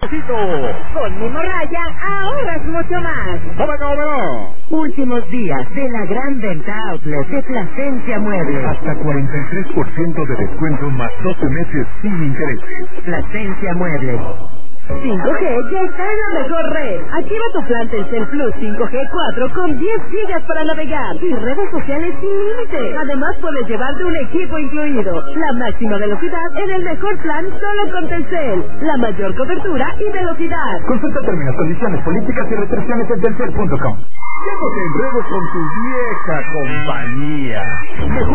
Con mi morralla, ahorras mucho más. Últimos días de la gran venta outlet de Plasencia Muebles. Hasta 43% de descuento más 12 meses sin intereses. Plasencia Muebles. 5G ya está en la mejor red. Activa tu plan Telcel Plus 5G 4 con 10 gigas para navegar y redes sociales sin límite. Además puedes llevarte un equipo incluido. La máxima velocidad en el mejor plan solo con Telcel. La mayor cobertura y velocidad. Consulta términos, condiciones, políticas y restricciones en telcel.com. Ya no te enredes con tu vieja compañía. Mejor